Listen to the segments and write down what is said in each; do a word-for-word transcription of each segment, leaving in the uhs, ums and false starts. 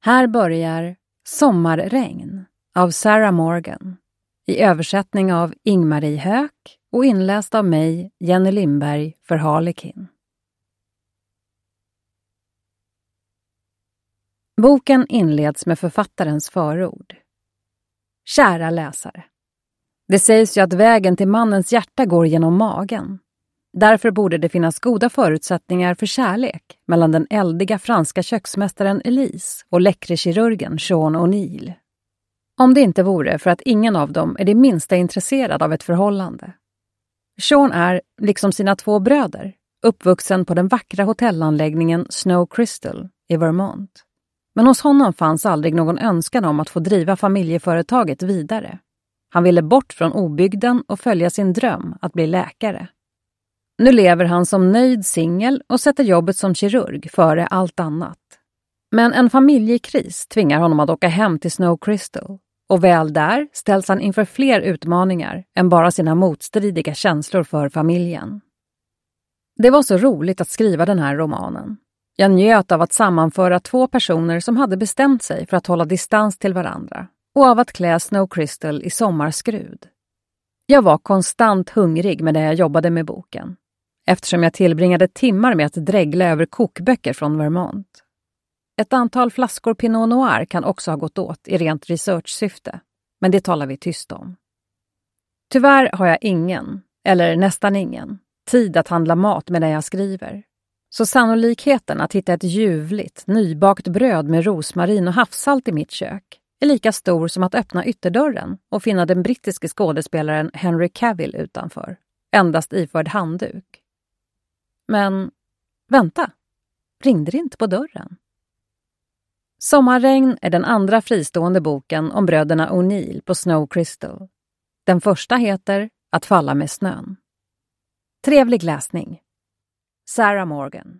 Här börjar Sommarregn av Sarah Morgan i översättning av Ingmarie Höök och inläst av mig, Jenny Lindberg, för Harlekin. Boken inleds med författarens förord. Kära läsare. Det sägs ju att vägen till mannens hjärta går genom magen. Därför borde det finnas goda förutsättningar för kärlek mellan den eldiga franska köksmästaren Elise och läckre kirurgen Sean O'Neill. Om det inte vore för att ingen av dem är det minsta intresserad av ett förhållande. Sean är, liksom sina två bröder, uppvuxen på den vackra hotellanläggningen Snow Crystal i Vermont. Men hos honom fanns aldrig någon önskan om att få driva familjeföretaget vidare. Han ville bort från obygden och följa sin dröm att bli läkare. Nu lever han som nöjd singel och sätter jobbet som kirurg före allt annat. Men en familjekris tvingar honom att åka hem till Snow Crystal. Och väl där ställs han inför fler utmaningar än bara sina motstridiga känslor för familjen. Det var så roligt att skriva den här romanen. Jag njöt av att sammanföra två personer som hade bestämt sig för att hålla distans till varandra och av att klä Snow Crystal i sommarskrud. Jag var konstant hungrig med det jag jobbade med boken, eftersom jag tillbringade timmar med att dregla över kokböcker från Vermont. Ett antal flaskor Pinot Noir kan också ha gått åt i rent researchsyfte, men det talar vi tyst om. Tyvärr har jag ingen, eller nästan ingen, tid att handla mat med det jag skriver. Så sannolikheten att hitta ett ljuvligt, nybakt bröd med rosmarin och havssalt i mitt kök är lika stor som att öppna ytterdörren och finna den brittiske skådespelaren Henry Cavill utanför, endast iförd handduk. Men vänta, ringde det inte på dörren? Sommarregn är den andra fristående boken om bröderna O'Neill på Snow Crystal. Den första heter Att falla med snön. Trevlig läsning. Sarah Morgan.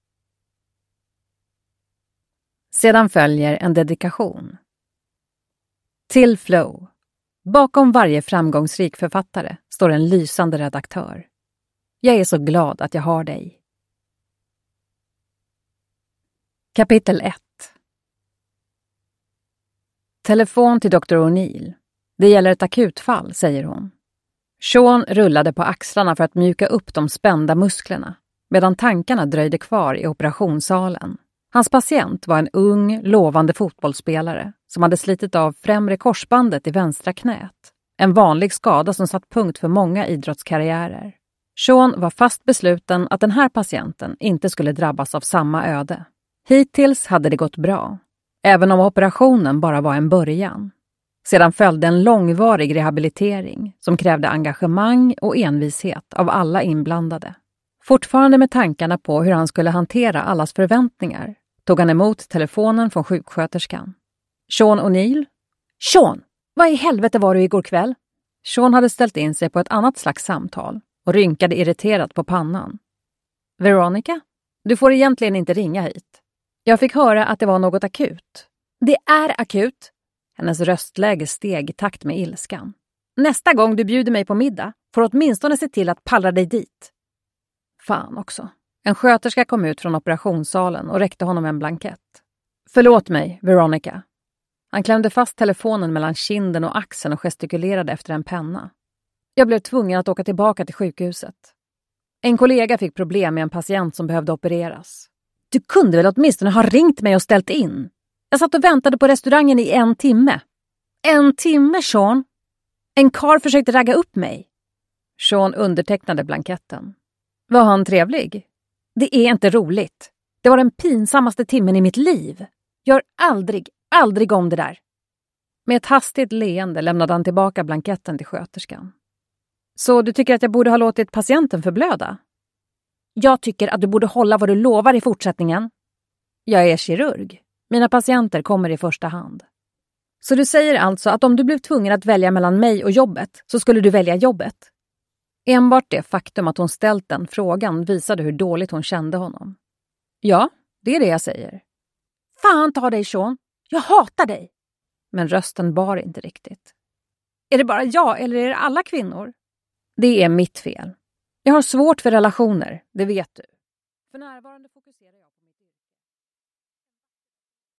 Sedan följer en dedikation. Till Flow. Bakom varje framgångsrik författare står en lysande redaktör. Jag är så glad att jag har dig. Kapitel ett. Telefon till doktor O'Neill. Det gäller ett akutfall, säger hon. Sean rullade på axlarna för att mjuka upp de spända musklerna, medan tankarna dröjde kvar i operationssalen. Hans patient var en ung, lovande fotbollsspelare som hade slitit av främre korsbandet i vänstra knät. En vanlig skada som satt punkt för många idrottskarriärer. Sean var fast besluten att den här patienten inte skulle drabbas av samma öde. Hittills hade det gått bra, även om operationen bara var en början. Sedan följde en långvarig rehabilitering som krävde engagemang och envishet av alla inblandade. Fortfarande med tankarna på hur han skulle hantera allas förväntningar tog han emot telefonen från sjuksköterskan. Sean O'Neill? Sean, vad i helvete var du igår kväll? Sean hade ställt in sig på ett annat slags samtal och rynkade irriterat på pannan. Veronica? Du får egentligen inte ringa hit. Jag fick höra att det var något akut. Det är akut. Hennes röstläge steg i takt med ilskan. Nästa gång du bjuder mig på middag får du åtminstone se till att pallra dig dit. Fan också. En sköterska kom ut från operationssalen och räckte honom en blankett. Förlåt mig, Veronica. Han klämde fast telefonen mellan kinden och axeln och gestikulerade efter en penna. Jag blev tvungen att åka tillbaka till sjukhuset. En kollega fick problem med en patient som behövde opereras. Du kunde väl åtminstone ha ringt mig och ställt in? Jag satt och väntade på restaurangen i en timme. En timme, Sean? En karl försökte ragga upp mig. Sean undertecknade blanketten. Var han trevlig? Det är inte roligt. Det var den pinsammaste timmen i mitt liv. Gör aldrig, aldrig om det där. Med ett hastigt leende lämnade han tillbaka blanketten till sköterskan. Så du tycker att jag borde ha låtit patienten förblöda? Jag tycker att du borde hålla vad du lovar i fortsättningen. Jag är kirurg. Mina patienter kommer i första hand. Så du säger alltså att om du blev tvungen att välja mellan mig och jobbet så skulle du välja jobbet? Enbart det faktum att hon ställt den frågan visade hur dåligt hon kände honom. Ja, det är det jag säger. Fan ta dig, Sean. Jag hatar dig. Men rösten bar inte riktigt. Är det bara jag eller är det alla kvinnor? Det är mitt fel. Jag har svårt för relationer, det vet du. För närvarande fokuserar jag